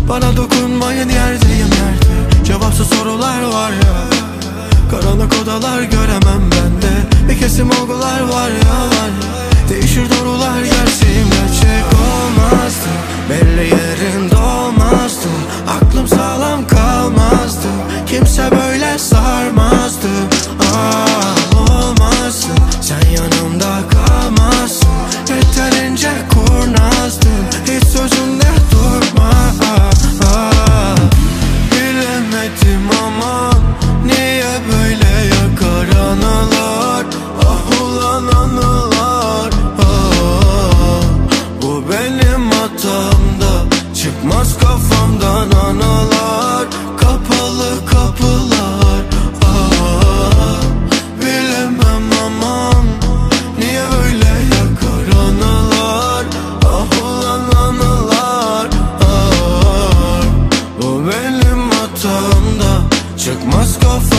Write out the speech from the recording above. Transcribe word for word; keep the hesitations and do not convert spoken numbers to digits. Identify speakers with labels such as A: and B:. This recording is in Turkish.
A: Bana dokunmayın, yerdeyim yerde. Cevapsız sorular var ya, karanlık odalar göremem bende. Bir kesim olgular var ya, var ya. Değişir doğrular, gerçeğim gerçek olmazdı. Belli yerinde olmazdı. Aklım sağlam kalmazdı. Kimse böyle sarmazdı. Aa, olmazdı. Sen yanımda kalmazsın. Yeterince kurnazdın. Hiç sözünde durma. Aa, bilemedim ama niye böyle yakar anılar. Ah ulan anılar. Aa, bu benim hatamda. Çıkmaz kafamdan anılar. Kapalı kapılar. Aa, bilemem aman niye böyle yakar anılar. Ah ulan anılar. Aa, bu benim hatamda. Çıkmaz kafamdan.